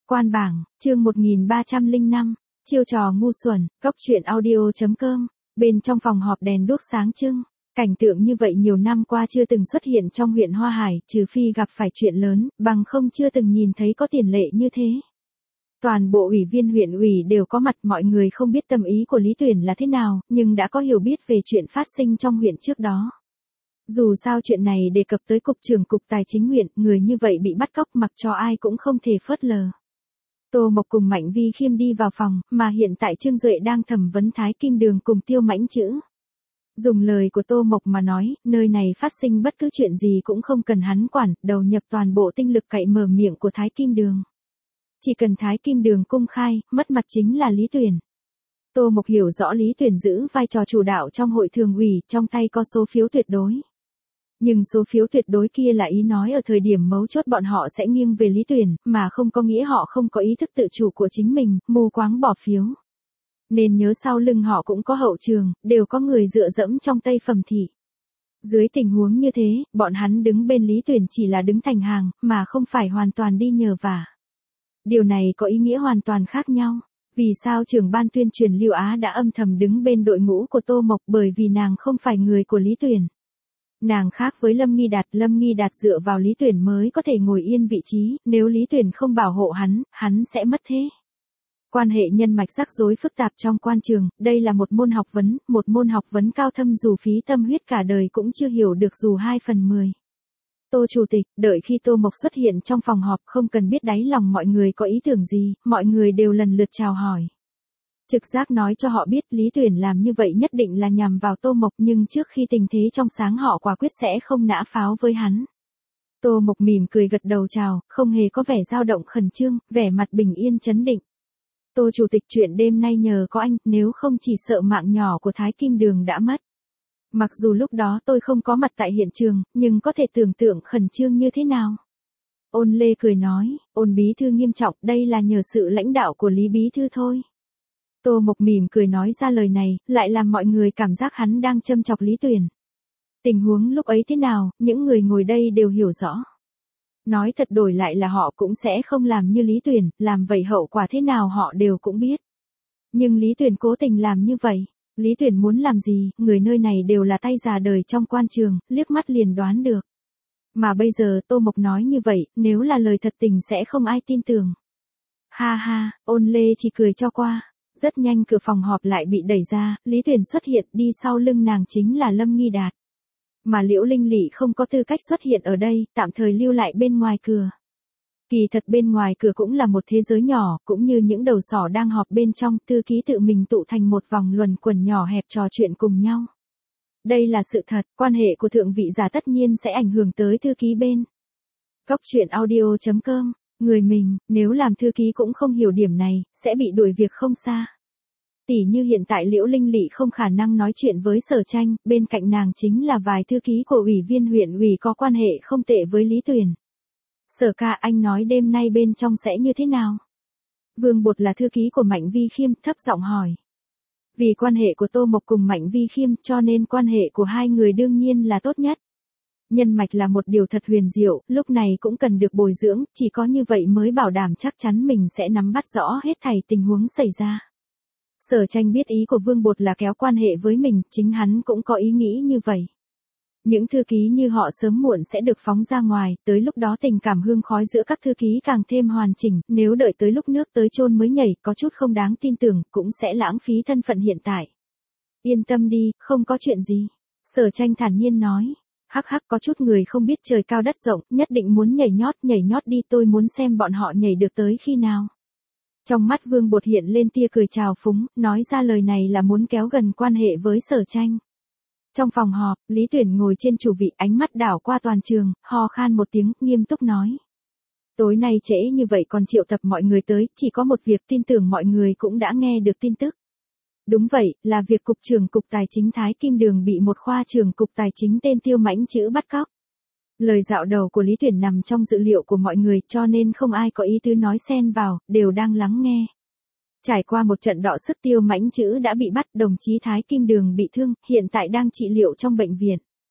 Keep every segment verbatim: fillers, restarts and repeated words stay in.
Quan bảng, chương một nghìn ba trăm lẻ năm, chiêu trò ngu xuẩn, góc truyện audio.com, bên trong phòng họp đèn đuốc sáng trưng. Cảnh tượng như vậy nhiều năm qua chưa từng xuất hiện trong huyện Hoa Hải, trừ phi gặp phải chuyện lớn, bằng không chưa từng nhìn thấy có tiền lệ như thế. Toàn bộ ủy viên huyện ủy đều có mặt, mọi người không biết tâm ý của Lý Tuyển là thế nào, nhưng đã có hiểu biết về chuyện phát sinh trong huyện trước đó. Dù sao chuyện này đề cập tới cục trưởng cục tài chính huyện, người như vậy bị bắt cóc mặc cho ai cũng không thể phớt lờ. Tô Mộc cùng Mạnh Vi Khiêm đi vào phòng, mà hiện tại Trương Duệ đang thẩm vấn Thái Kim Đường cùng Tiêu Mãnh Chữ. Dùng lời của Tô Mộc mà nói, nơi này phát sinh bất cứ chuyện gì cũng không cần hắn quản, đầu nhập toàn bộ tinh lực cậy mở miệng của Thái Kim Đường. Chỉ cần Thái Kim Đường công khai, mất mặt chính là Lý Tuyển. Tô Mộc hiểu rõ Lý Tuyển giữ vai trò chủ đạo trong hội thường ủy, trong tay có số phiếu tuyệt đối. Nhưng số phiếu tuyệt đối kia là ý nói ở thời điểm mấu chốt bọn họ sẽ nghiêng về Lý Tuyển, mà không có nghĩa họ không có ý thức tự chủ của chính mình, mù quáng bỏ phiếu. Nên nhớ sau lưng họ cũng có hậu trường, đều có người dựa dẫm trong tay phẩm thị. Dưới tình huống như thế, bọn hắn đứng bên Lý Tuyển chỉ là đứng thành hàng, mà không phải hoàn toàn đi nhờ vả. Điều này có ý nghĩa hoàn toàn khác nhau. Vì sao trưởng ban tuyên truyền Lưu Á đã âm thầm đứng bên đội ngũ của Tô Mộc, bởi vì nàng không phải người của Lý Tuyển. Nàng khác với Lâm Nghi Đạt, Lâm Nghi Đạt dựa vào Lý Tuyển mới có thể ngồi yên vị trí, nếu Lý Tuyển không bảo hộ hắn, hắn sẽ mất thế. Quan hệ nhân mạch rắc rối phức tạp trong quan trường, đây là một môn học vấn, một môn học vấn cao thâm dù phí tâm huyết cả đời cũng chưa hiểu được dù hai phần mười. Tô Chủ tịch, đợi khi Tô Mộc xuất hiện trong phòng họp không cần biết đáy lòng mọi người có ý tưởng gì, mọi người đều lần lượt chào hỏi. Trực giác nói cho họ biết Lý Tuyển làm như vậy nhất định là nhằm vào Tô Mộc, nhưng trước khi tình thế trong sáng họ quả quyết sẽ không nã pháo với hắn. Tô Mộc mỉm cười gật đầu chào, không hề có vẻ dao động khẩn trương, vẻ mặt bình yên chấn định. Tô Chủ tịch, chuyện đêm nay nhờ có anh, nếu không chỉ sợ mạng nhỏ của Thái Kim Đường đã mất. Mặc dù lúc đó tôi không có mặt tại hiện trường, nhưng có thể tưởng tượng khẩn trương như thế nào. Ôn Lê cười nói, Ôn bí thư nghiêm trọng, đây là nhờ sự lãnh đạo của Lý bí thư thôi. Tô Mộc mỉm cười nói ra lời này, lại làm mọi người cảm giác hắn đang châm chọc Lý Tuyển. Tình huống lúc ấy thế nào, những người ngồi đây đều hiểu rõ. Nói thật đổi lại là họ cũng sẽ không làm như Lý Tuyển, làm vậy hậu quả thế nào họ đều cũng biết. Nhưng Lý Tuyển cố tình làm như vậy. Lý Tuyển muốn làm gì, người nơi này đều là tay già đời trong quan trường, liếc mắt liền đoán được. Mà bây giờ Tô Mộc nói như vậy, nếu là lời thật tình sẽ không ai tin tưởng. Ha ha, Ôn Lê chỉ cười cho qua. Rất nhanh cửa phòng họp lại bị đẩy ra, Lý Tuyển xuất hiện, đi sau lưng nàng chính là Lâm Nghi Đạt. Mà Liễu Linh Lị không có tư cách xuất hiện ở đây, tạm thời lưu lại bên ngoài cửa. Kỳ thật bên ngoài cửa cũng là một thế giới nhỏ, cũng như những đầu sỏ đang họp bên trong, thư ký tự mình tụ thành một vòng luẩn quẩn nhỏ hẹp trò chuyện cùng nhau. Đây là sự thật, quan hệ của thượng vị giả tất nhiên sẽ ảnh hưởng tới thư ký bên. Góc truyện audio.com, người mình, nếu làm thư ký cũng không hiểu điểm này, sẽ bị đuổi việc không xa. Tỉ như hiện tại Liễu Linh Lị không khả năng nói chuyện với Sở Tranh, bên cạnh nàng chính là vài thư ký của ủy viên huyện ủy có quan hệ không tệ với Lý Tuyển. Sở ca, anh nói đêm nay bên trong sẽ như thế nào? Vương Bột là thư ký của Mạnh Vi Khiêm, thấp giọng hỏi. Vì quan hệ của Tô Mộc cùng Mạnh Vi Khiêm cho nên quan hệ của hai người đương nhiên là tốt nhất. Nhân mạch là một điều thật huyền diệu, lúc này cũng cần được bồi dưỡng, chỉ có như vậy mới bảo đảm chắc chắn mình sẽ nắm bắt rõ hết thảy tình huống xảy ra. Sở Tranh biết ý của Vương Bột là kéo quan hệ với mình, chính hắn cũng có ý nghĩ như vậy. Những thư ký như họ sớm muộn sẽ được phóng ra ngoài, tới lúc đó tình cảm hương khói giữa các thư ký càng thêm hoàn chỉnh, nếu đợi tới lúc nước tới chôn mới nhảy, có chút không đáng tin tưởng, cũng sẽ lãng phí thân phận hiện tại. Yên tâm đi, không có chuyện gì. Sở Tranh thản nhiên nói. Hắc hắc, có chút người không biết trời cao đất rộng, nhất định muốn nhảy nhót, nhảy nhót đi, tôi muốn xem bọn họ nhảy được tới khi nào. Trong mắt Vương Bột hiện lên tia cười trào phúng, nói ra lời này là muốn kéo gần quan hệ với Sở Tranh. Trong phòng họp, Lý Tuyển ngồi trên chủ vị, ánh mắt đảo qua toàn trường, ho khan một tiếng, nghiêm túc nói. Tối nay trễ như vậy còn triệu tập mọi người tới, chỉ có một việc, tin tưởng mọi người cũng đã nghe được tin tức. Đúng vậy, là việc Cục trưởng Cục Tài chính Thái Kim Đường bị một khoa trưởng Cục Tài chính tên Tiêu Mãnh Chữ bắt cóc. Lời dạo đầu của Lý Tuyển nằm trong dự liệu của mọi người, cho nên không ai có ý tứ nói xen vào, đều đang lắng nghe. Trải qua một trận đọ sức, Tiêu Mãnh Chữ đã bị bắt, đồng chí Thái Kim Đường bị thương, hiện tại đang trị liệu trong bệnh viện.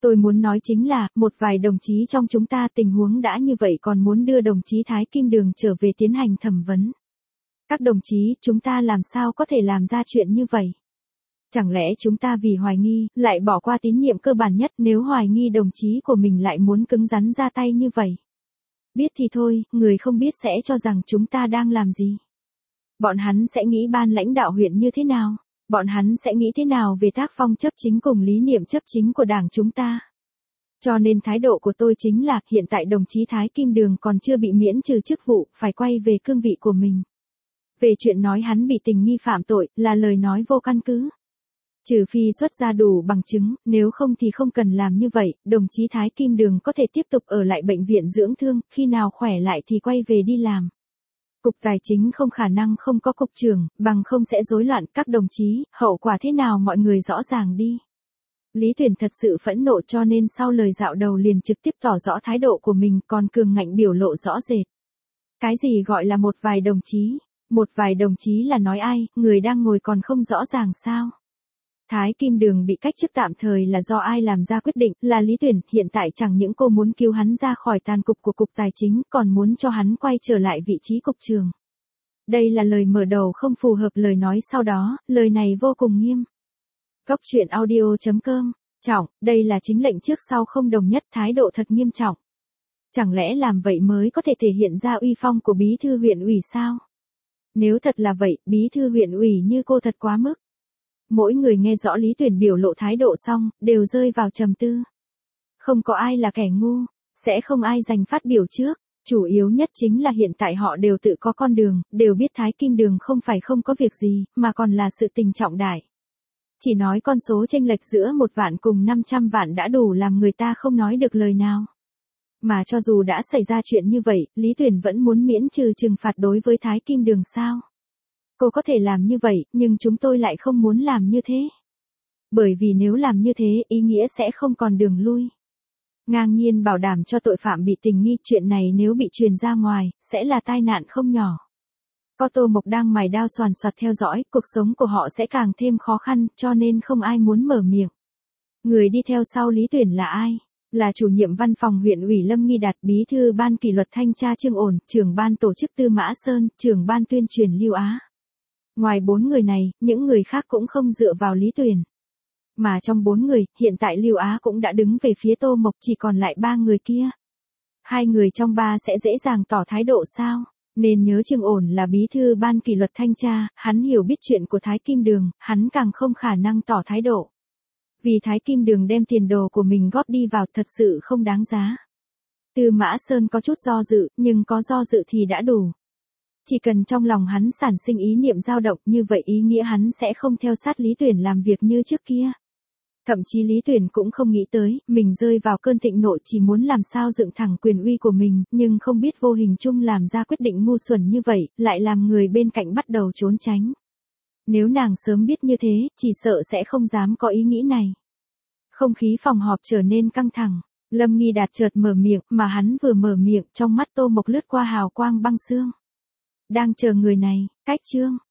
Tôi muốn nói chính là, một vài đồng chí trong chúng ta tình huống đã như vậy còn muốn đưa đồng chí Thái Kim Đường trở về tiến hành thẩm vấn. Các đồng chí, chúng ta làm sao có thể làm ra chuyện như vậy? Chẳng lẽ chúng ta vì hoài nghi, lại bỏ qua tín nhiệm cơ bản nhất nếu hoài nghi đồng chí của mình lại muốn cứng rắn ra tay như vậy? Biết thì thôi, người không biết sẽ cho rằng chúng ta đang làm gì. Bọn hắn sẽ nghĩ ban lãnh đạo huyện như thế nào? Bọn hắn sẽ nghĩ thế nào về tác phong chấp chính cùng lý niệm chấp chính của đảng chúng ta? Cho nên thái độ của tôi chính là, hiện tại đồng chí Thái Kim Đường còn chưa bị miễn trừ chức vụ, phải quay về cương vị của mình. Về chuyện nói hắn bị tình nghi phạm tội, là lời nói vô căn cứ. Trừ phi xuất ra đủ bằng chứng, nếu không thì không cần làm như vậy, đồng chí Thái Kim Đường có thể tiếp tục ở lại bệnh viện dưỡng thương, khi nào khỏe lại thì quay về đi làm. Cục Tài chính không khả năng không có cục trưởng, bằng không sẽ rối loạn các đồng chí, hậu quả thế nào mọi người rõ ràng đi. Lý Tuyển thật sự phẫn nộ cho nên sau lời dạo đầu liền trực tiếp tỏ rõ thái độ của mình, còn cường ngạnh biểu lộ rõ rệt. Cái gì gọi là một vài đồng chí? Một vài đồng chí là nói ai, người đang ngồi còn không rõ ràng sao? Thái Kim Đường bị cách chức tạm thời là do ai làm ra quyết định, là Lý Tuyển, hiện tại chẳng những cô muốn cứu hắn ra khỏi tàn cục của Cục Tài chính, còn muốn cho hắn quay trở lại vị trí cục trưởng. Đây là lời mở đầu không phù hợp lời nói sau đó, lời này vô cùng nghiêm. Góc truyện audio chấm com, trọng, đây là chính lệnh trước sau không đồng nhất, thái độ thật nghiêm trọng. Chẳng lẽ làm vậy mới có thể thể hiện ra uy phong của bí thư huyện ủy sao? Nếu thật là vậy, bí thư huyện ủy như cô thật quá mức. Mỗi người nghe rõ Lý Tuyển biểu lộ thái độ xong, đều rơi vào trầm tư. Không có ai là kẻ ngu, sẽ không ai giành phát biểu trước. Chủ yếu nhất chính là hiện tại họ đều tự có con đường, đều biết Thái Kim Đường không phải không có việc gì, mà còn là sự tình trọng đại. Chỉ nói con số chênh lệch giữa một vạn cùng năm trăm vạn đã đủ làm người ta không nói được lời nào. Mà cho dù đã xảy ra chuyện như vậy, Lý Tuyển vẫn muốn miễn trừ trừng phạt đối với Thái Kim Đường sao? Cô có thể làm như vậy, nhưng chúng tôi lại không muốn làm như thế. Bởi vì nếu làm như thế, ý nghĩa sẽ không còn đường lui. Ngang nhiên bảo đảm cho tội phạm bị tình nghi, chuyện này nếu bị truyền ra ngoài, sẽ là tai nạn không nhỏ. Có Tô Mộc đang mài đao soàn soạt theo dõi, cuộc sống của họ sẽ càng thêm khó khăn, cho nên không ai muốn mở miệng. Người đi theo sau Lý Tuyển là ai? Là chủ nhiệm văn phòng huyện ủy Lâm Nghi Đạt, bí thư ban kỷ luật thanh tra Trương Ổn, trưởng ban tổ chức Tư Mã Sơn, trưởng ban tuyên truyền Lưu Á. Ngoài bốn người này, những người khác cũng không dựa vào Lý Tuyển. Mà trong bốn người, hiện tại Lưu Á cũng đã đứng về phía Tô Mộc, chỉ còn lại ba người kia. Hai người trong ba sẽ dễ dàng tỏ thái độ sao? Nên nhớ Trương Ổn là bí thư ban kỷ luật thanh tra, hắn hiểu biết chuyện của Thái Kim Đường, hắn càng không khả năng tỏ thái độ. Vì Thái Kim Đường đem tiền đồ của mình góp đi vào thật sự không đáng giá. Tư Mã Sơn có chút do dự, nhưng có do dự thì đã đủ. Chỉ cần trong lòng hắn sản sinh ý niệm dao động, như vậy ý nghĩa hắn sẽ không theo sát Lý Tuyển làm việc như trước kia. Thậm chí Lý Tuyển cũng không nghĩ tới, mình rơi vào cơn thịnh nộ chỉ muốn làm sao dựng thẳng quyền uy của mình, nhưng không biết vô hình chung làm ra quyết định ngu xuẩn như vậy, lại làm người bên cạnh bắt đầu trốn tránh. Nếu nàng sớm biết như thế, chỉ sợ sẽ không dám có ý nghĩ này. Không khí phòng họp trở nên căng thẳng, Lâm Nghi Đạt chợt mở miệng, mà hắn vừa mở miệng, trong mắt Tô Mộc lướt qua hào quang băng xương. Đang chờ người này, cách Trương,